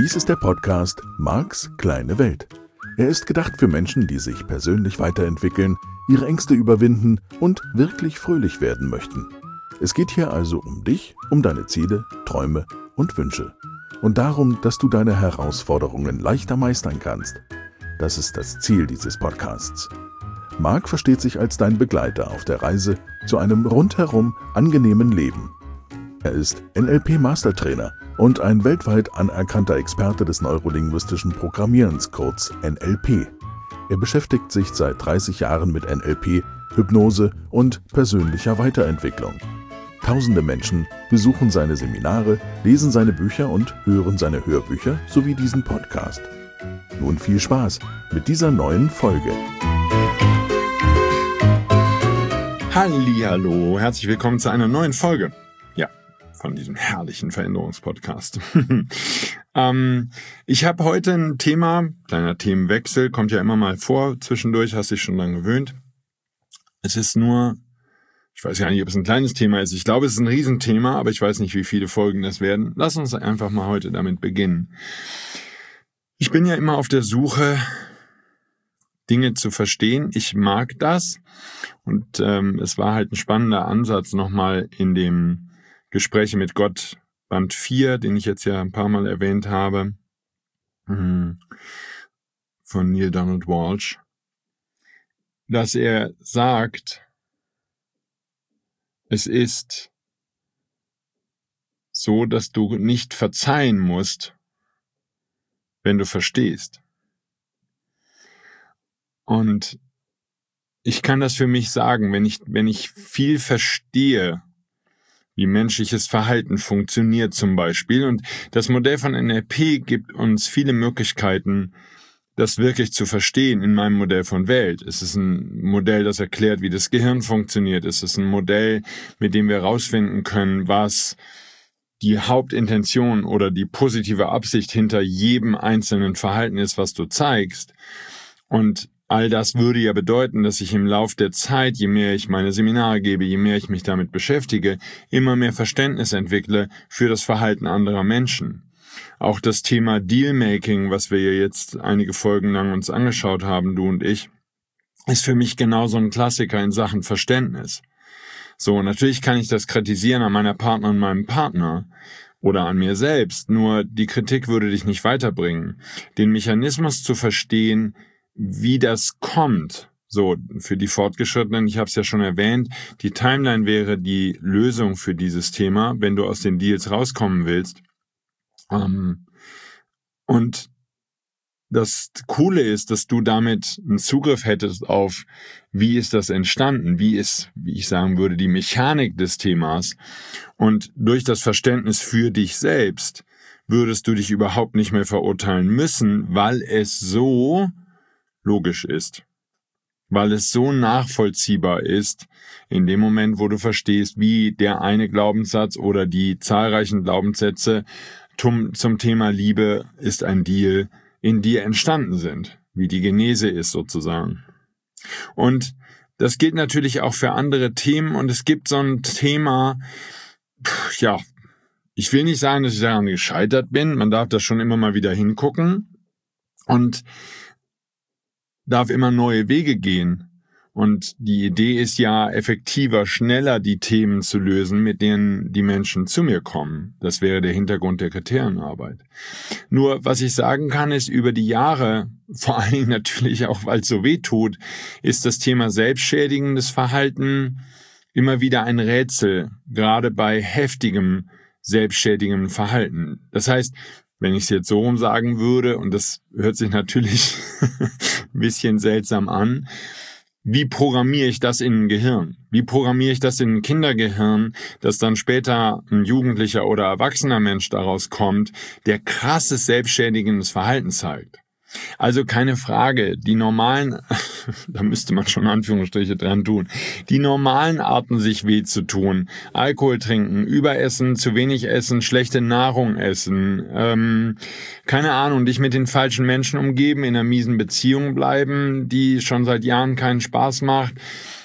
Dies ist der Podcast Marks kleine Welt. Er ist gedacht für Menschen, die sich persönlich weiterentwickeln, ihre Ängste überwinden und wirklich fröhlich werden möchten. Es geht hier also um dich, um deine Ziele, Träume und Wünsche. Und darum, dass du deine Herausforderungen leichter meistern kannst. Das ist das Ziel dieses Podcasts. Mark versteht sich als dein Begleiter auf der Reise zu einem rundherum angenehmen Leben. Er ist NLP-Mastertrainer und ein weltweit anerkannter Experte des neurolinguistischen Programmierens, kurz NLP. Er beschäftigt sich seit 30 Jahren mit NLP, Hypnose und persönlicher Weiterentwicklung. Tausende Menschen besuchen seine Seminare, lesen seine Bücher und hören seine Hörbücher sowie diesen Podcast. Nun viel Spaß mit dieser neuen Folge. Hallihallo, herzlich willkommen zu einer neuen Folge. Ja, von diesem herrlichen Veränderungspodcast. Ich habe heute ein Thema, kleiner Themenwechsel, kommt ja immer mal vor, zwischendurch, hast dich schon dran gewöhnt. Es ist nur, ich weiß ja nicht, ob es ein kleines Thema ist. Ich glaube, es ist ein Riesenthema, aber ich weiß nicht, wie viele Folgen das werden. Lass uns einfach mal heute damit beginnen. Ich bin ja immer auf der Suche, Dinge zu verstehen. Ich mag das. Und es war halt ein spannender Ansatz nochmal in dem Gespräche mit Gott, Band 4, den ich jetzt ja ein paar Mal erwähnt habe, von Neale Donald Walsch, dass er sagt, es ist so, dass du nicht verzeihen musst, wenn du verstehst. Und ich kann das für mich sagen, wenn ich viel verstehe, wie menschliches Verhalten funktioniert zum Beispiel, und das Modell von NLP gibt uns viele Möglichkeiten, das wirklich zu verstehen in meinem Modell von Welt. Es ist ein Modell, das erklärt, wie das Gehirn funktioniert. Es ist ein Modell, mit dem wir herausfinden können, was die Hauptintention oder die positive Absicht hinter jedem einzelnen Verhalten ist, was du zeigst. Und all das würde ja bedeuten, dass ich im Lauf der Zeit, je mehr ich meine Seminare gebe, je mehr ich mich damit beschäftige, immer mehr Verständnis entwickle für das Verhalten anderer Menschen. Auch das Thema Dealmaking, was wir ja jetzt einige Folgen lang uns angeschaut haben, du und ich, ist für mich genauso ein Klassiker in Sachen Verständnis. So, natürlich kann ich das kritisieren an meiner Partnerin, meinem Partner oder an mir selbst, nur die Kritik würde dich nicht weiterbringen. Den Mechanismus zu verstehen, wie das kommt, so für die Fortgeschrittenen, ich habe es ja schon erwähnt, die Timeline wäre die Lösung für dieses Thema, wenn du aus den Deals rauskommen willst. Und das Coole ist, dass du damit einen Zugriff hättest auf, wie ist das entstanden, wie ist, wie ich sagen würde, die Mechanik des Themas. Und durch das Verständnis für dich selbst würdest du dich überhaupt nicht mehr verurteilen müssen, weil es so logisch ist. Weil es so nachvollziehbar ist, in dem Moment, wo du verstehst, wie der eine Glaubenssatz oder die zahlreichen Glaubenssätze zum Thema Liebe ist ein Deal in dir entstanden sind, wie die Genese ist sozusagen. Und das gilt natürlich auch für andere Themen, und es gibt so ein Thema, ja, ich will nicht sagen, dass ich daran gescheitert bin, man darf da schon immer mal wieder hingucken und darf immer neue Wege gehen. Und die Idee ist ja, effektiver, schneller die Themen zu lösen, mit denen die Menschen zu mir kommen. Das wäre der Hintergrund der Kriterienarbeit. Nur, was ich sagen kann, ist, über die Jahre, vor allen Dingen natürlich auch, weil es so weh tut, ist das Thema selbstschädigendes Verhalten immer wieder ein Rätsel, gerade bei heftigem selbstschädigem Verhalten. Das heißt, wenn ich es jetzt so rum sagen würde, und das hört sich natürlich ein bisschen seltsam an, wie programmiere ich das in ein Gehirn? Wie programmiere ich das in ein Kindergehirn, dass dann später ein jugendlicher oder erwachsener Mensch daraus kommt, der krasses selbstschädigendes Verhalten zeigt? Also keine Frage, die normalen, da müsste man schon Anführungsstriche dran tun, die normalen Arten, sich weh zu tun, Alkohol trinken, Überessen, zu wenig essen, schlechte Nahrung essen, keine Ahnung, dich mit den falschen Menschen umgeben, in einer miesen Beziehung bleiben, die schon seit Jahren keinen Spaß macht,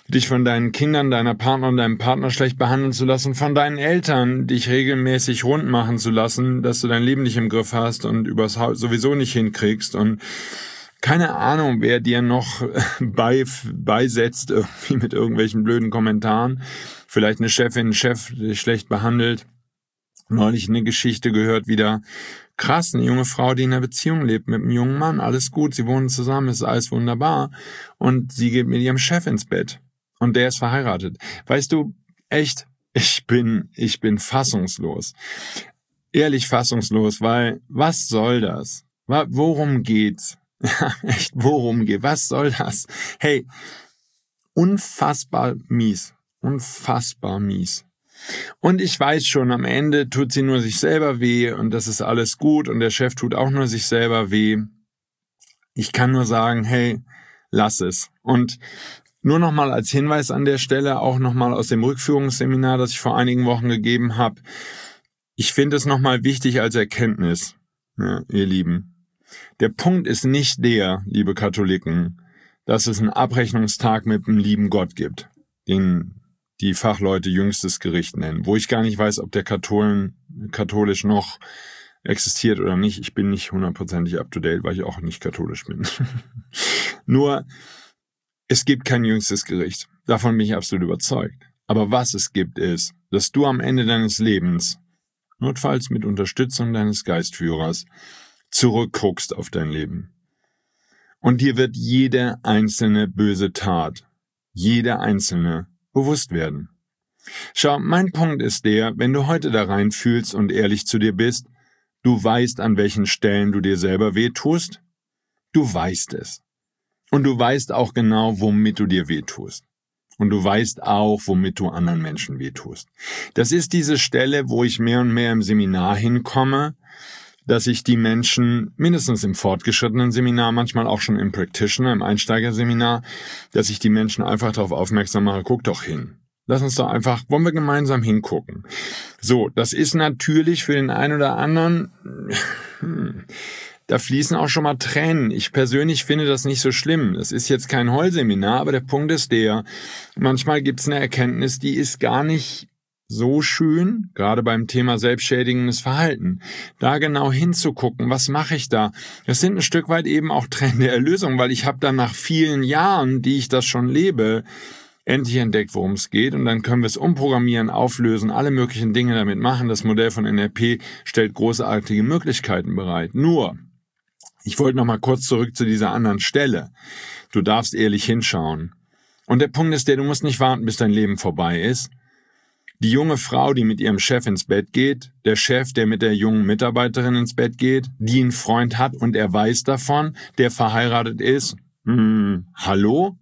dich von deinen Kindern, deiner Partner und deinem Partner schlecht behandeln zu lassen, von deinen Eltern dich regelmäßig rund machen zu lassen, dass du dein Leben nicht im Griff hast und übers Haus sowieso nicht hinkriegst und keine Ahnung, wer dir noch beisetzt irgendwie mit irgendwelchen blöden Kommentaren. Vielleicht eine Chefin, ein Chef, der dich schlecht behandelt. Neulich eine Geschichte gehört wieder. Krass, eine junge Frau, die in einer Beziehung lebt mit einem jungen Mann. Alles gut, sie wohnen zusammen, ist alles wunderbar. Und sie geht mit ihrem Chef ins Bett. Und der ist verheiratet. Weißt du, echt, ich bin fassungslos. Ehrlich fassungslos, weil was soll das? Worum geht's? Ja, echt, worum geht? Was soll das? Hey, unfassbar mies. Unfassbar mies. Und ich weiß schon, am Ende tut sie nur sich selber weh und das ist alles gut und der Chef tut auch nur sich selber weh. Ich kann nur sagen, hey, lass es. Und nur nochmal als Hinweis an der Stelle, auch nochmal aus dem Rückführungsseminar, das ich vor einigen Wochen gegeben habe. Ich finde es nochmal wichtig als Erkenntnis, ja, ihr Lieben. Der Punkt ist nicht der, liebe Katholiken, dass es einen Abrechnungstag mit dem lieben Gott gibt, den die Fachleute jüngstes Gericht nennen, wo ich gar nicht weiß, ob der katholisch noch existiert oder nicht. Ich bin nicht 100% up to date, weil ich auch nicht katholisch bin. Nur, es gibt kein jüngstes Gericht. Davon bin ich absolut überzeugt. Aber was es gibt, ist, dass du am Ende deines Lebens, notfalls mit Unterstützung deines Geistführers, zurückguckst auf dein Leben. Und dir wird jede einzelne böse Tat, jede einzelne bewusst werden. Schau, mein Punkt ist der, wenn du heute da rein fühlst und ehrlich zu dir bist, du weißt, an welchen Stellen du dir selber wehtust. Du weißt es. Und du weißt auch genau, womit du dir wehtust. Und du weißt auch, womit du anderen Menschen wehtust. Das ist diese Stelle, wo ich mehr und mehr im Seminar hinkomme, dass ich die Menschen, mindestens im fortgeschrittenen Seminar, manchmal auch schon im Practitioner, im Einsteigerseminar, dass ich die Menschen einfach darauf aufmerksam mache, guck doch hin. Lass uns doch einfach, wollen wir gemeinsam hingucken. So, das ist natürlich für den einen oder anderen, da fließen auch schon mal Tränen. Ich persönlich finde das nicht so schlimm. Das ist jetzt kein Heulseminar, aber der Punkt ist der, manchmal gibt es eine Erkenntnis, die ist gar nicht so schön, gerade beim Thema selbstschädigendes Verhalten, da genau hinzugucken, was mache ich da? Das sind ein Stück weit eben auch Tränen der Erlösung, weil ich habe dann nach vielen Jahren, die ich das schon lebe, endlich entdeckt, worum es geht und dann können wir es umprogrammieren, auflösen, alle möglichen Dinge damit machen. Das Modell von NLP stellt großartige Möglichkeiten bereit. Nur, ich wollte noch mal kurz zurück zu dieser anderen Stelle. Du darfst ehrlich hinschauen. Und der Punkt ist der, du musst nicht warten, bis dein Leben vorbei ist. Die junge Frau, die mit ihrem Chef ins Bett geht, der Chef, der mit der jungen Mitarbeiterin ins Bett geht, die einen Freund hat und er weiß davon, der verheiratet ist. Hallo?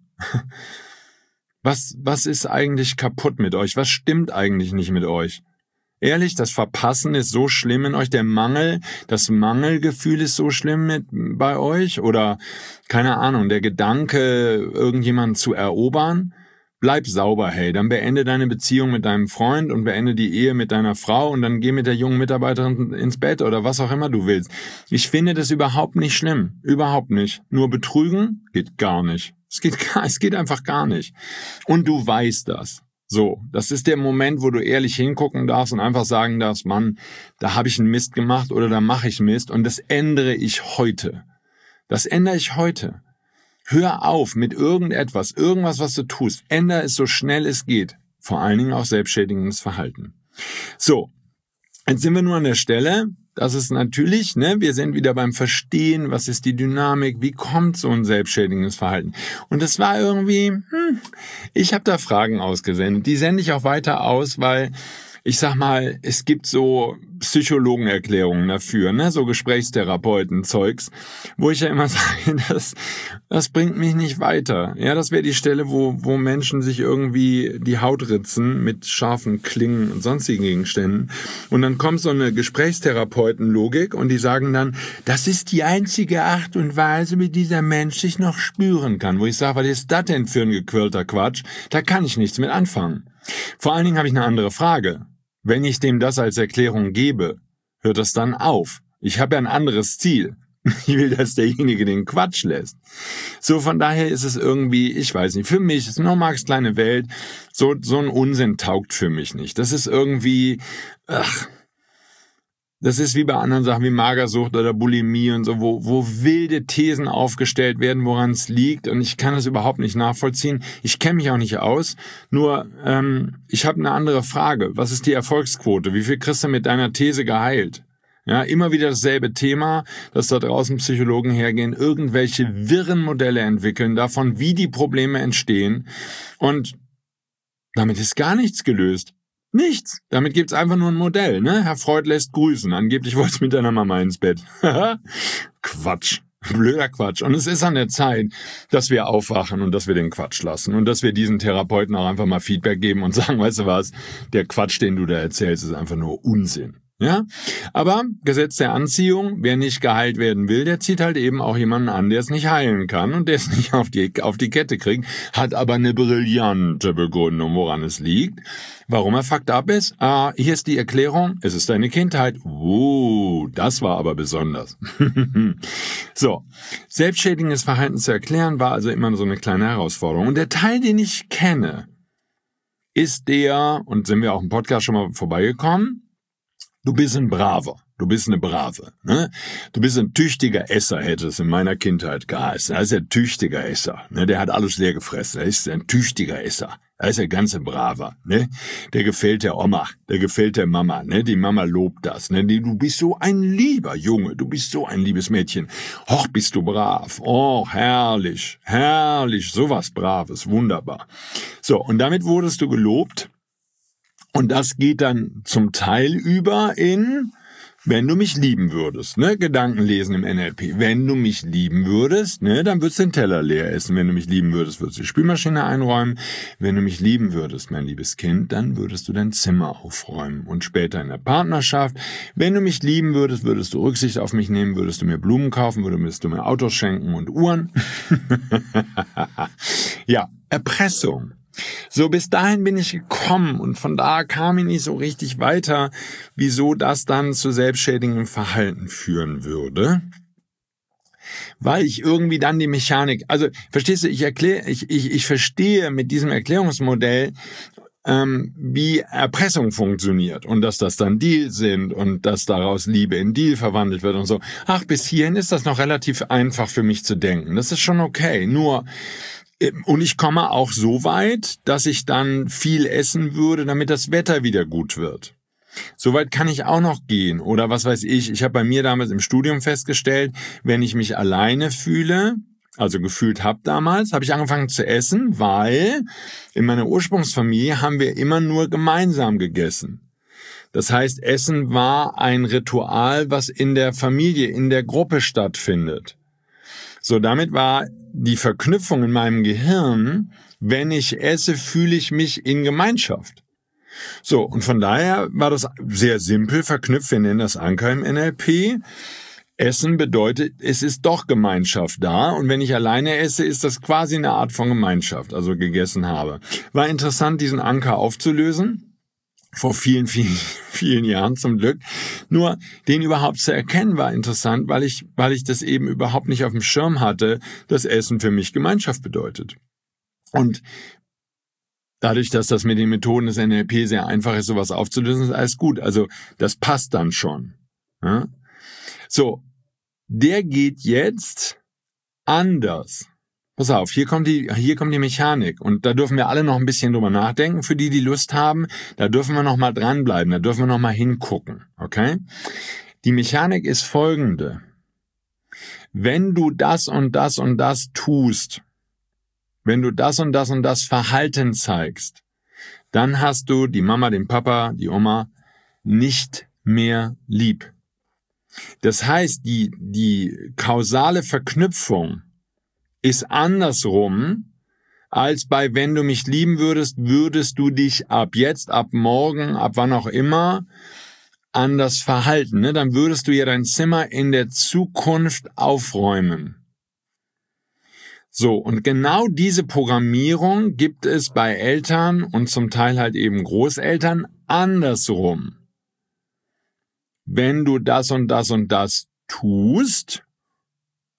Was ist eigentlich kaputt mit euch? Was stimmt eigentlich nicht mit euch? Ehrlich, das Verpassen ist so schlimm in euch, das Mangelgefühl ist so schlimm bei euch? Oder, keine Ahnung, der Gedanke, irgendjemanden zu erobern? Bleib sauber, hey, dann beende deine Beziehung mit deinem Freund und beende die Ehe mit deiner Frau und dann geh mit der jungen Mitarbeiterin ins Bett oder was auch immer du willst. Ich finde das überhaupt nicht schlimm, überhaupt nicht. Nur betrügen geht gar nicht. Es geht einfach gar nicht. Und du weißt das. So, das ist der Moment, wo du ehrlich hingucken darfst und einfach sagen darfst, Mann, da habe ich einen Mist gemacht oder da mache ich Mist und das ändere ich heute. Das ändere ich heute. Hör auf mit irgendwas, was du tust. Ändere es so schnell es geht. Vor allen Dingen auch selbstschädigendes Verhalten. So, jetzt sind wir nur an der Stelle. Das ist natürlich, wir sind wieder beim Verstehen, was ist die Dynamik, wie kommt so ein selbstschädigendes Verhalten. Und das war irgendwie, ich habe da Fragen ausgesendet. Die sende ich auch weiter aus, weil ich sag mal, es gibt so Psychologenerklärungen dafür, so Gesprächstherapeuten-Zeugs, wo ich ja immer sage, das bringt mich nicht weiter. Ja, das wäre die Stelle, wo Menschen sich irgendwie die Haut ritzen mit scharfen Klingen und sonstigen Gegenständen. Und dann kommt so eine Gesprächstherapeuten-Logik und die sagen dann, das ist die einzige Art und Weise, wie dieser Mensch sich noch spüren kann. Wo ich sage, was ist das denn für ein gequirlter Quatsch? Da kann ich nichts mit anfangen. Vor allen Dingen habe ich eine andere Frage. Wenn ich dem das als Erklärung gebe, hört das dann auf? Ich habe ja ein anderes Ziel. Ich will, dass derjenige den Quatsch lässt. So, von daher ist es irgendwie, ich weiß nicht, für mich ist nur Marx kleine Welt, so ein Unsinn taugt für mich nicht. Das ist irgendwie, das ist wie bei anderen Sachen wie Magersucht oder Bulimie und so, wo wilde Thesen aufgestellt werden, woran es liegt, und ich kann das überhaupt nicht nachvollziehen. Ich kenne mich auch nicht aus, nur ich habe eine andere Frage. Was ist die Erfolgsquote? Wie viel kriegst du mit deiner These geheilt? Ja, immer wieder dasselbe Thema, dass da draußen Psychologen hergehen, irgendwelche wirren Modelle entwickeln davon, wie die Probleme entstehen, und damit ist gar nichts gelöst. Nichts. Damit gibt's einfach nur ein Modell, ne? Herr Freud lässt grüßen. Angeblich wollte es mit deiner Mama ins Bett. Quatsch. Blöder Quatsch. Und es ist an der Zeit, dass wir aufwachen und dass wir den Quatsch lassen und dass wir diesen Therapeuten auch einfach mal Feedback geben und sagen, weißt du was, der Quatsch, den du da erzählst, ist einfach nur Unsinn. Ja, aber Gesetz der Anziehung, wer nicht geheilt werden will, der zieht halt eben auch jemanden an, der es nicht heilen kann und der es nicht auf die Kette kriegt, hat aber eine brillante Begründung, woran es liegt. Warum er fucked up ist? Hier ist die Erklärung, es ist deine Kindheit. Das war aber besonders. So, selbstschädigendes Verhalten zu erklären, war also immer so eine kleine Herausforderung. Und der Teil, den ich kenne, ist der, und sind wir auch im Podcast schon mal vorbeigekommen, du bist ein Braver, du bist eine Brave, ne? Du bist ein tüchtiger Esser, hätte es in meiner Kindheit geheißen. Er ist ein tüchtiger Esser, ne? Der hat alles leer gefressen, er ist ein tüchtiger Esser. Er ist ein ganzer Braver, ne? Der gefällt der Oma, der gefällt der Mama, ne? Die Mama lobt das, ne? Du bist so ein lieber Junge, du bist so ein liebes Mädchen. Och, bist du brav. Oh, herrlich, herrlich, sowas Braves, wunderbar. So, und damit wurdest du gelobt. Und das geht dann zum Teil über in, wenn du mich lieben würdest, ne, Gedanken lesen im NLP. Wenn du mich lieben würdest, ne, dann würdest du den Teller leer essen. Wenn du mich lieben würdest, würdest du die Spülmaschine einräumen. Wenn du mich lieben würdest, mein liebes Kind, dann würdest du dein Zimmer aufräumen. Und später in der Partnerschaft, wenn du mich lieben würdest, würdest du Rücksicht auf mich nehmen, würdest du mir Blumen kaufen, würdest du mir Autos schenken und Uhren. Ja, Erpressung. So, bis dahin bin ich gekommen und von da kam ich nicht so richtig weiter, wieso das dann zu selbstschädigendem Verhalten führen würde. Weil ich irgendwie dann die Mechanik, also, verstehst du, ich verstehe mit diesem Erklärungsmodell, wie Erpressung funktioniert und dass das dann Deals sind und dass daraus Liebe in Deal verwandelt wird und so. Ach, bis hierhin ist das noch relativ einfach für mich zu denken. Das ist schon okay, nur... Und ich komme auch so weit, dass ich dann viel essen würde, damit das Wetter wieder gut wird. Soweit kann ich auch noch gehen. Oder was weiß ich, ich habe bei mir damals im Studium festgestellt, wenn ich mich alleine fühle, also gefühlt habe damals, habe ich angefangen zu essen, weil in meiner Ursprungsfamilie haben wir immer nur gemeinsam gegessen. Das heißt, Essen war ein Ritual, was in der Familie, in der Gruppe stattfindet. So, damit war die Verknüpfung in meinem Gehirn, wenn ich esse, fühle ich mich in Gemeinschaft. So, und von daher war das sehr simpel verknüpft, wir nennen das Anker im NLP. Essen bedeutet, es ist doch Gemeinschaft da, und wenn ich alleine esse, ist das quasi eine Art von Gemeinschaft, also gegessen habe. War interessant, diesen Anker aufzulösen. Vor vielen, vielen, vielen Jahren zum Glück. Nur den überhaupt zu erkennen war interessant, weil ich das eben überhaupt nicht auf dem Schirm hatte, dass Essen für mich Gemeinschaft bedeutet. Und dadurch, dass das mit den Methoden des NLP sehr einfach ist, sowas aufzulösen, ist alles gut. Also das passt dann schon. Ja? So, der geht jetzt anders. Pass auf, hier kommt die Mechanik, und da dürfen wir alle noch ein bisschen drüber nachdenken, für die Lust haben, da dürfen wir noch mal dranbleiben, da dürfen wir noch mal hingucken, okay? Die Mechanik ist folgende: Wenn du das und das und das tust, wenn du das und das und das Verhalten zeigst, dann hast du die Mama, den Papa, die Oma nicht mehr lieb. Das heißt, die kausale Verknüpfung ist andersrum, als bei wenn du mich lieben würdest, würdest du dich ab jetzt, ab morgen, ab wann auch immer anders verhalten. Ne? Dann würdest du ja dein Zimmer in der Zukunft aufräumen. So, und genau diese Programmierung gibt es bei Eltern und zum Teil halt eben Großeltern andersrum. Wenn du das und das und das tust,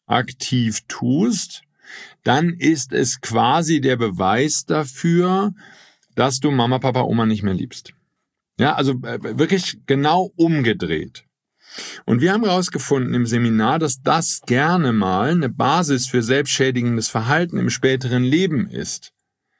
aktiv tust, dann ist es quasi der Beweis dafür, dass du Mama, Papa, Oma nicht mehr liebst. Ja, also wirklich genau umgedreht. Und wir haben herausgefunden im Seminar, dass das gerne mal eine Basis für selbstschädigendes Verhalten im späteren Leben ist.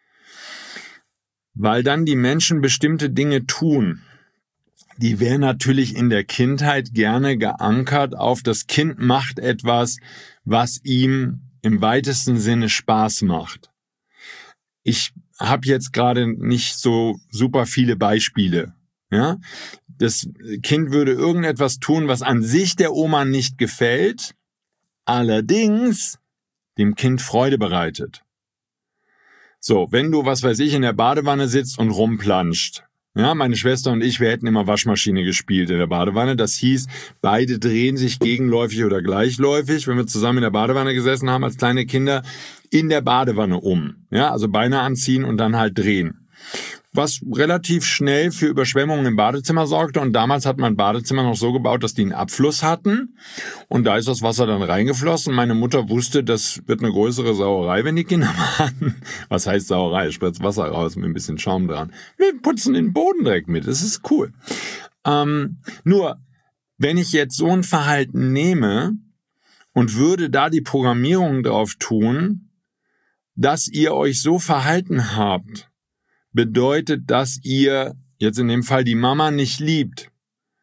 Weil dann die Menschen bestimmte Dinge tun. Die wären natürlich in der Kindheit gerne geankert auf das Kind macht etwas, was ihm im weitesten Sinne Spaß macht. Ich habe jetzt gerade nicht so super viele Beispiele. Ja, das Kind würde irgendetwas tun, was an sich der Oma nicht gefällt, allerdings dem Kind Freude bereitet. So, wenn du, was weiß ich, in der Badewanne sitzt und rumplanscht. Ja, meine Schwester und ich, wir hätten immer Waschmaschine gespielt in der Badewanne. Das hieß, beide drehen sich gegenläufig oder gleichläufig, wenn wir zusammen in der Badewanne gesessen haben als kleine Kinder, in der Badewanne um. Ja, also Beine anziehen und dann halt drehen. Was relativ schnell für Überschwemmungen im Badezimmer sorgte. Und damals hat man Badezimmer noch so gebaut, dass die einen Abfluss hatten. Und da ist das Wasser dann reingeflossen. Meine Mutter wusste, das wird eine größere Sauerei, wenn die Kinder machen. Was heißt Sauerei? Ich spritze Wasser raus mit ein bisschen Schaum dran. Wir putzen den Boden direkt mit. Das ist cool. Nur, wenn ich jetzt so ein Verhalten nehme und würde da die Programmierung drauf tun, dass ihr euch so verhalten habt, bedeutet, dass ihr jetzt in dem Fall die Mama nicht liebt,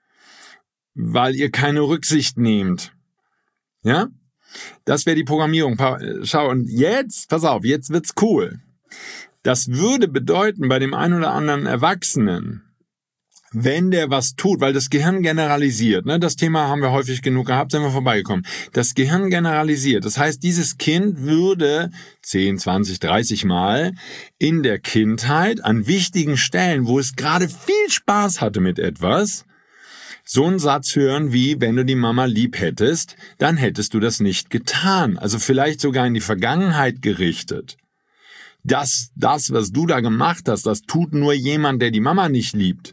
weil ihr keine Rücksicht nehmt. Ja? Das wäre die Programmierung. Schau, und jetzt, pass auf, jetzt wird's cool. Das würde bedeuten bei dem einen oder anderen Erwachsenen, wenn der was tut, weil das Gehirn generalisiert, ne, das Thema haben wir häufig genug gehabt, sind wir vorbeigekommen. Das Gehirn generalisiert. Das heißt, dieses Kind würde 10, 20, 30 Mal in der Kindheit an wichtigen Stellen, wo es gerade viel Spaß hatte mit etwas, so einen Satz hören wie, wenn du die Mama lieb hättest, dann hättest du das nicht getan. Also vielleicht sogar in die Vergangenheit gerichtet. Das, was du da gemacht hast, das tut nur jemand, der die Mama nicht liebt.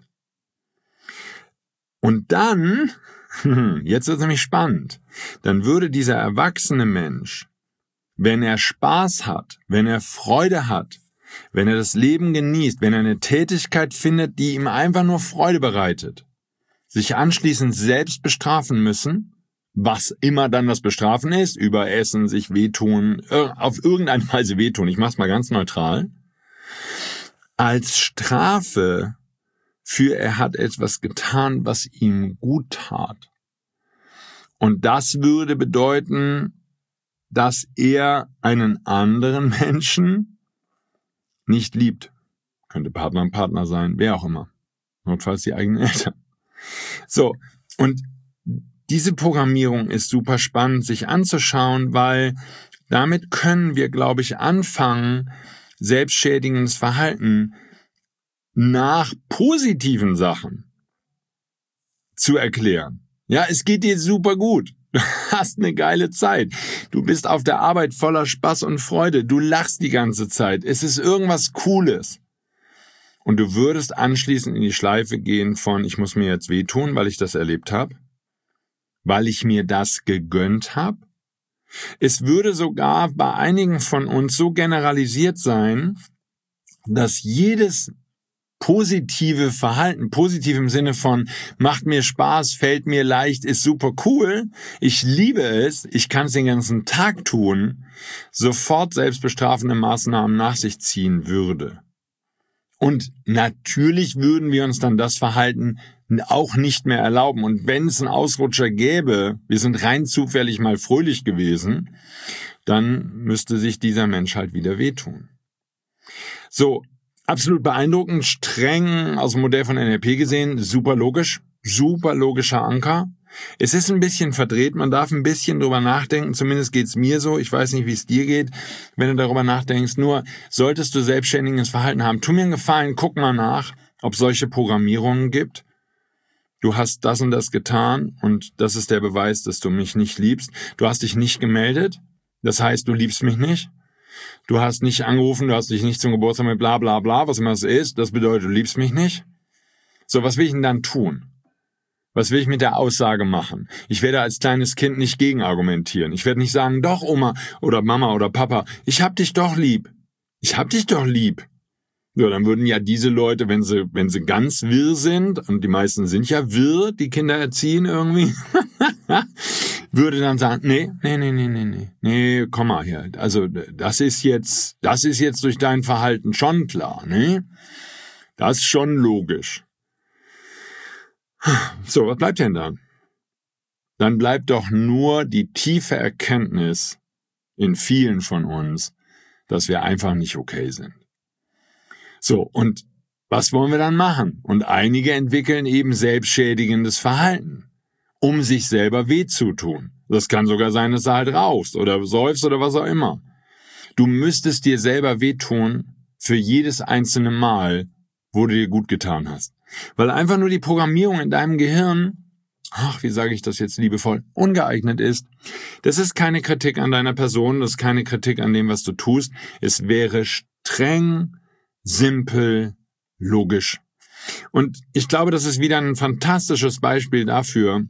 Und dann, jetzt wird es nämlich spannend, dann würde dieser erwachsene Mensch, wenn er Spaß hat, wenn er Freude hat, wenn er das Leben genießt, wenn er eine Tätigkeit findet, die ihm einfach nur Freude bereitet, sich anschließend selbst bestrafen müssen, was immer dann das Bestrafen ist, überessen, sich wehtun, auf irgendeine Weise wehtun, ich mach's mal ganz neutral, als Strafe für er hat etwas getan, was ihm gut tat. Und das würde bedeuten, dass er einen anderen Menschen nicht liebt. Könnte Partner und Partner sein, wer auch immer. Notfalls die eigenen Eltern. So, und diese Programmierung ist super spannend, sich anzuschauen, weil damit können wir, glaube ich, anfangen, selbstschädigendes Verhalten nach positiven Sachen zu erklären. Ja, es geht dir super gut. Du hast eine geile Zeit. Du bist auf der Arbeit voller Spaß und Freude. Du lachst die ganze Zeit. Es ist irgendwas Cooles. Und du würdest anschließend in die Schleife gehen von, ich muss mir jetzt wehtun, weil ich das erlebt habe, weil ich mir das gegönnt habe. Es würde sogar bei einigen von uns so generalisiert sein, dass jedes positive Verhalten, positiv im Sinne von macht mir Spaß, fällt mir leicht, ist super cool, ich liebe es, ich kann es den ganzen Tag tun, sofort selbstbestrafende Maßnahmen nach sich ziehen würde. Und natürlich würden wir uns dann das Verhalten auch nicht mehr erlauben. Und wenn es einen Ausrutscher gäbe, wir sind rein zufällig mal fröhlich gewesen, dann müsste sich dieser Mensch halt wieder wehtun. So, absolut beeindruckend, streng aus dem Modell von NLP gesehen, super logischer Anker. Es ist ein bisschen verdreht, man darf ein bisschen drüber nachdenken, zumindest geht's mir so, ich weiß nicht, wie es dir geht, wenn du darüber nachdenkst, nur solltest du selbstständiges Verhalten haben, tu mir einen Gefallen, guck mal nach, ob es solche Programmierungen gibt. Du hast das und das getan und das ist der Beweis, dass du mich nicht liebst. Du hast dich nicht gemeldet, das heißt, du liebst mich nicht. Du hast nicht angerufen, du hast dich nicht zum Geburtstag mit bla bla bla, was immer es ist, das bedeutet, du liebst mich nicht. So, was will ich denn dann tun? Was will ich mit der Aussage machen? Ich werde als kleines Kind nicht gegenargumentieren. Ich werde nicht sagen, doch Oma oder Mama oder Papa, ich hab dich doch lieb. Ich hab dich doch lieb. Ja, dann würden ja diese Leute, wenn sie ganz wirr sind, und die meisten sind ja wirr, die Kinder erziehen irgendwie, würde dann sagen, nee, komm mal her. Also das ist jetzt durch dein Verhalten schon klar, ne? Das ist schon logisch. So, was bleibt denn dann? Dann bleibt doch nur die tiefe Erkenntnis in vielen von uns, dass wir einfach nicht okay sind. So, und was wollen wir dann machen? Und einige entwickeln eben selbstschädigendes Verhalten, um sich selber weh zu tun. Das kann sogar sein, dass du halt rauchst oder säufst oder was auch immer. Du müsstest dir selber wehtun für jedes einzelne Mal, wo du dir gut getan hast. Weil einfach nur die Programmierung in deinem Gehirn, wie sage ich das jetzt liebevoll, ungeeignet ist. Das ist keine Kritik an deiner Person, das ist keine Kritik an dem, was du tust. Es wäre streng, simpel, logisch. Und ich glaube, das ist wieder ein fantastisches Beispiel dafür,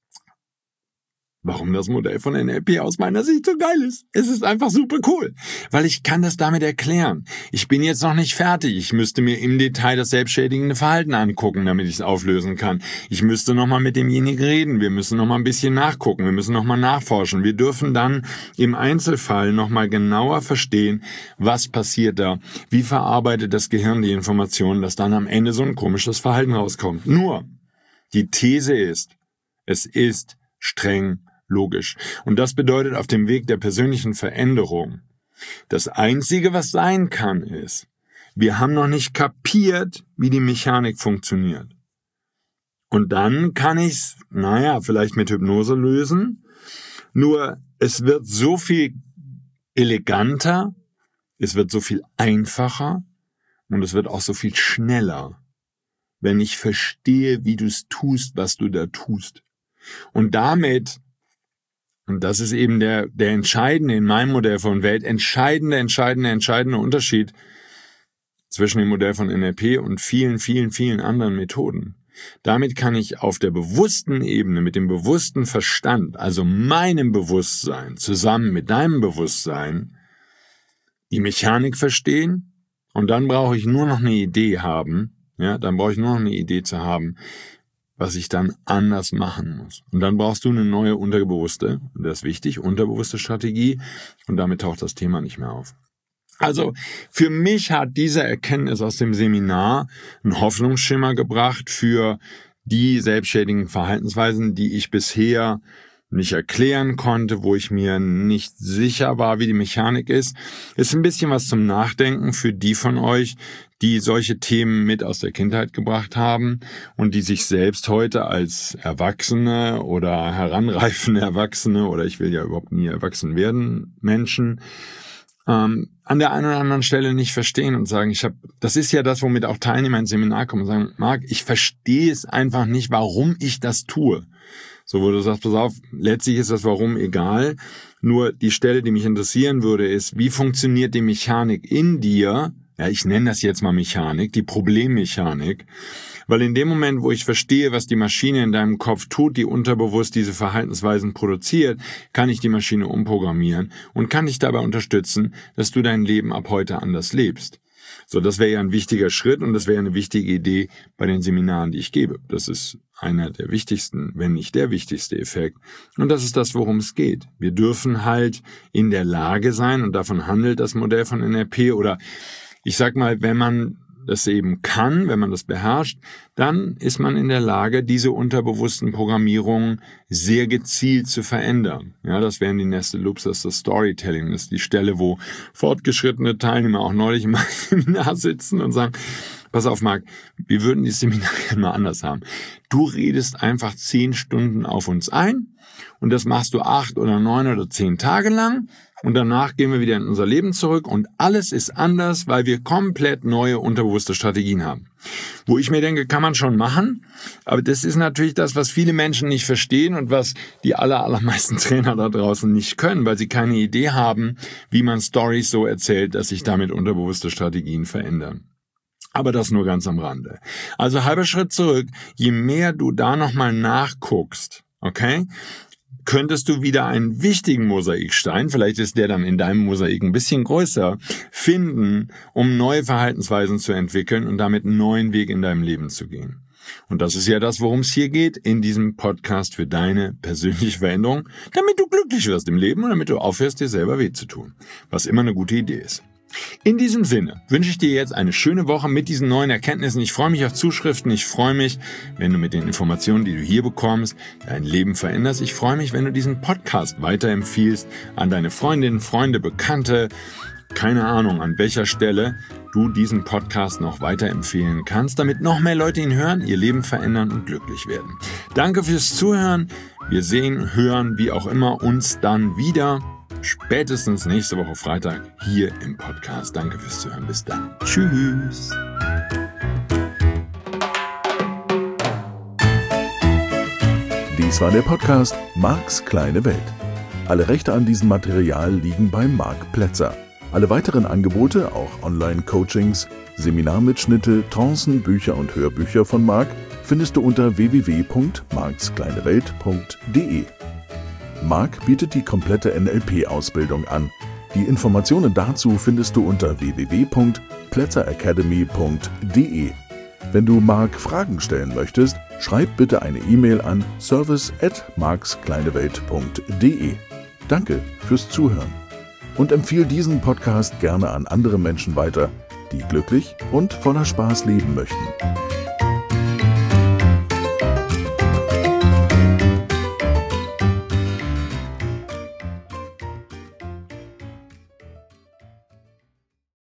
warum das Modell von NLP aus meiner Sicht so geil ist. Es ist einfach super cool, weil ich kann das damit erklären. Ich bin jetzt noch nicht fertig. Ich müsste mir im Detail das selbstschädigende Verhalten angucken, damit ich es auflösen kann. Ich müsste nochmal mit demjenigen reden. Wir müssen nochmal ein bisschen nachgucken. Wir müssen nochmal nachforschen. Wir dürfen dann im Einzelfall nochmal genauer verstehen, was passiert da. Wie verarbeitet das Gehirn die Informationen, dass dann am Ende so ein komisches Verhalten rauskommt. Nur, die These ist, es ist streng logisch. Und das bedeutet auf dem Weg der persönlichen Veränderung, das Einzige, was sein kann, ist, wir haben noch nicht kapiert, wie die Mechanik funktioniert. Und dann kann ich es, vielleicht mit Hypnose lösen, nur es wird so viel eleganter, es wird so viel einfacher und es wird auch so viel schneller, wenn ich verstehe, wie du es tust, was du da tust. Und damit, und das ist eben der entscheidende, in meinem Modell von Welt, entscheidende Unterschied zwischen dem Modell von NLP und vielen anderen Methoden. Damit kann ich auf der bewussten Ebene, mit dem bewussten Verstand, also meinem Bewusstsein, zusammen mit deinem Bewusstsein, die Mechanik verstehen, und dann brauche ich nur noch eine Idee haben, zu haben, was ich dann anders machen muss. Und dann brauchst du eine neue unterbewusste, und das ist wichtig, unterbewusste Strategie, und damit taucht das Thema nicht mehr auf. Also für mich hat diese Erkenntnis aus dem Seminar einen Hoffnungsschimmer gebracht für die selbstschädigen Verhaltensweisen, die ich bisher nicht erklären konnte, wo ich mir nicht sicher war, wie die Mechanik ist. Ist ein bisschen was zum Nachdenken für die von euch, die solche Themen mit aus der Kindheit gebracht haben und die sich selbst heute als Erwachsene oder heranreifende Erwachsene, oder ich will ja überhaupt nie erwachsen werden, Menschen, an der einen oder anderen Stelle nicht verstehen und sagen, das ist ja das, womit auch Teilnehmer ins Seminar kommen und sagen, Marc, ich verstehe es einfach nicht, warum ich das tue. So, wo du sagst, pass auf, letztlich ist das Warum egal. Nur die Stelle, die mich interessieren würde, ist, wie funktioniert die Mechanik in dir? Ja, ich nenne das jetzt mal Mechanik, die Problemmechanik. Weil in dem Moment, wo ich verstehe, was die Maschine in deinem Kopf tut, die unterbewusst diese Verhaltensweisen produziert, kann ich die Maschine umprogrammieren und kann dich dabei unterstützen, dass du dein Leben ab heute anders lebst. So, das wäre ja ein wichtiger Schritt und das wäre eine wichtige Idee bei den Seminaren, die ich gebe. Das ist einer der wichtigsten, wenn nicht der wichtigste Effekt. Und das ist das, worum es geht. Wir dürfen halt in der Lage sein, und davon handelt das Modell von NLP, oder ich sag mal, wenn man das eben kann, wenn man das beherrscht, dann ist man in der Lage, diese unterbewussten Programmierungen sehr gezielt zu verändern. Ja, das wären die Nested Loops, das ist das Storytelling, das ist die Stelle, wo fortgeschrittene Teilnehmer auch neulich im Seminar sitzen und sagen, pass auf, Marc, wir würden die Seminare mal anders haben. Du redest einfach 10 Stunden auf uns ein und das machst du 8 oder 9 oder 10 Tage lang. Und danach gehen wir wieder in unser Leben zurück und alles ist anders, weil wir komplett neue unterbewusste Strategien haben. Wo ich mir denke, kann man schon machen, aber das ist natürlich das, was viele Menschen nicht verstehen und was die allermeisten Trainer da draußen nicht können, weil sie keine Idee haben, wie man Storys so erzählt, dass sich damit unterbewusste Strategien verändern. Aber das nur ganz am Rande. Also halber Schritt zurück, je mehr du da nochmal nachguckst, okay, könntest du wieder einen wichtigen Mosaikstein, vielleicht ist der dann in deinem Mosaik ein bisschen größer, finden, um neue Verhaltensweisen zu entwickeln und damit einen neuen Weg in deinem Leben zu gehen. Und das ist ja das, worum es hier geht, in diesem Podcast für deine persönliche Veränderung, damit du glücklich wirst im Leben und damit du aufhörst, dir selber weh zu tun, was immer eine gute Idee ist. In diesem Sinne wünsche ich dir jetzt eine schöne Woche mit diesen neuen Erkenntnissen. Ich freue mich auf Zuschriften. Ich freue mich, wenn du mit den Informationen, die du hier bekommst, dein Leben veränderst. Ich freue mich, wenn du diesen Podcast weiterempfiehlst an deine Freundinnen, Freunde, Bekannte. Keine Ahnung, an welcher Stelle du diesen Podcast noch weiterempfehlen kannst, damit noch mehr Leute ihn hören, ihr Leben verändern und glücklich werden. Danke fürs Zuhören. Wir sehen, hören, wie auch immer, uns dann wieder. Spätestens nächste Woche Freitag hier im Podcast. Danke fürs Zuhören. Bis dann. Tschüss. Dies war der Podcast Marks kleine Welt. Alle Rechte an diesem Material liegen bei Marc Plätzer. Alle weiteren Angebote, auch Online-Coachings, Seminarmitschnitte, Trancen, Bücher und Hörbücher von Marc findest du unter www.markskleinewelt.de. Marc bietet die komplette NLP-Ausbildung an. Die Informationen dazu findest du unter www.plätzeracademy.de. Wenn du Marc Fragen stellen möchtest, schreib bitte eine E-Mail an service@markskleinewelt.de. Danke fürs Zuhören und empfehle diesen Podcast gerne an andere Menschen weiter, die glücklich und voller Spaß leben möchten.